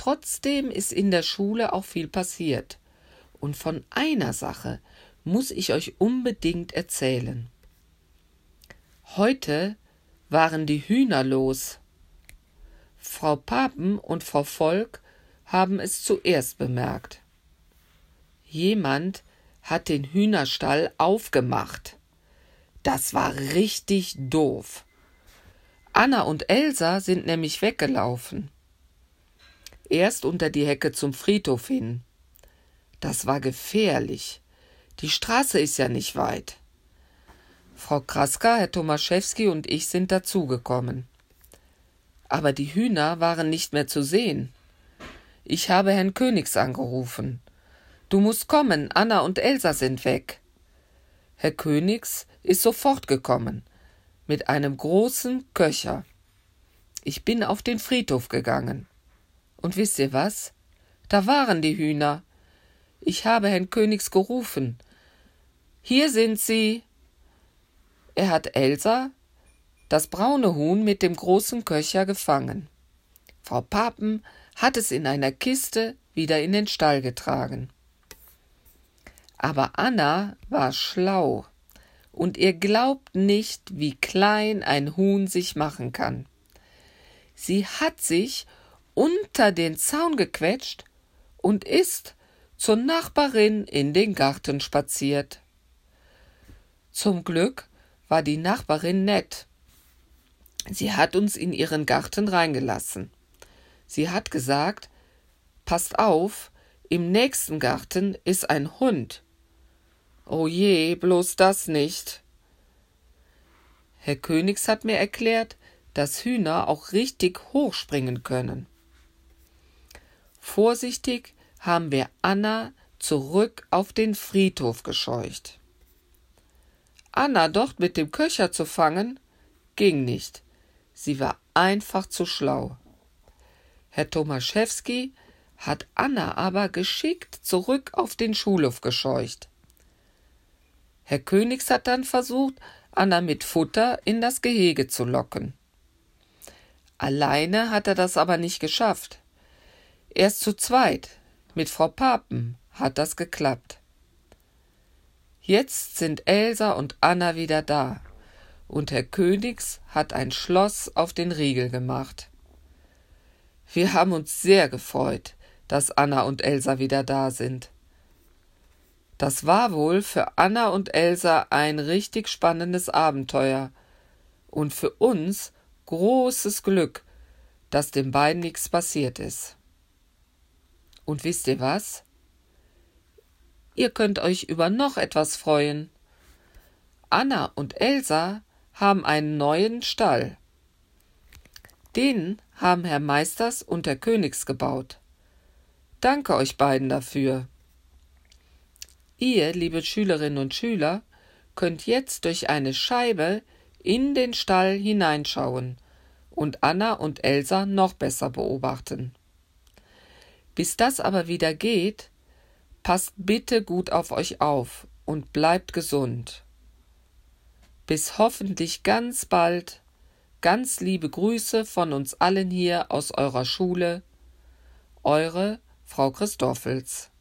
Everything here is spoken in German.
Trotzdem ist in der Schule auch viel passiert. Und von einer Sache muss ich euch unbedingt erzählen. Heute waren die Hühner los. Frau Papen und Frau Volk haben es zuerst bemerkt. Jemand hat den Hühnerstall aufgemacht. Das war richtig doof. Anna und Elsa sind nämlich weggelaufen. Erst unter die Hecke zum Friedhof hin. Das war gefährlich. Die Straße ist ja nicht weit. Frau Kraska, Herr Tomaszewski und ich sind dazugekommen. Aber die Hühner waren nicht mehr zu sehen. Ich habe Herrn Königs angerufen. Du musst kommen, Anna und Elsa sind weg. Herr Königs ist sofort gekommen, mit einem großen Köcher. Ich bin auf den Friedhof gegangen. Und wisst ihr was? Da waren die Hühner. Ich habe Herrn Königs gerufen. Hier sind sie. Er hat Elsa, das braune Huhn mit dem großen Köcher, gefangen. Frau Papen hat es in einer Kiste wieder in den Stall getragen. Aber Anna war schlau, und ihr glaubt nicht, wie klein ein Huhn sich machen kann. Sie hat sich unter den Zaun gequetscht und ist zur Nachbarin in den Garten spaziert. Zum Glück war die Nachbarin nett. Sie hat uns in ihren Garten reingelassen. Sie hat gesagt, passt auf, im nächsten Garten ist ein Hund. Oh je, bloß das nicht. Herr Königs hat mir erklärt, dass Hühner auch richtig hochspringen können. Vorsichtig haben wir Anna zurück auf den Friedhof gescheucht. Anna dort mit dem Köcher zu fangen, ging nicht. Sie war einfach zu schlau. Herr Tomaszewski hat Anna aber geschickt zurück auf den Schulhof gescheucht. Herr Königs hat dann versucht, Anna mit Futter in das Gehege zu locken. Alleine hat er das aber nicht geschafft. Erst zu zweit, mit Frau Papen, hat das geklappt. Jetzt sind Elsa und Anna wieder da, und Herr Königs hat ein Schloss auf den Riegel gemacht. Wir haben uns sehr gefreut, dass Anna und Elsa wieder da sind. Das war wohl für Anna und Elsa ein richtig spannendes Abenteuer und für uns großes Glück, dass den beiden nichts passiert ist. Und wisst ihr was? Ihr könnt euch über noch etwas freuen. Anna und Elsa haben einen neuen Stall. Den haben Herr Meisters und Herr Königs gebaut. Danke euch beiden dafür. Ihr, liebe Schülerinnen und Schüler, könnt jetzt durch eine Scheibe in den Stall hineinschauen und Anna und Elsa noch besser beobachten. Bis das aber wieder geht, passt bitte gut auf euch auf und bleibt gesund. Bis hoffentlich ganz bald. Ganz liebe Grüße von uns allen hier aus eurer Schule. Eure Frau Christoffels.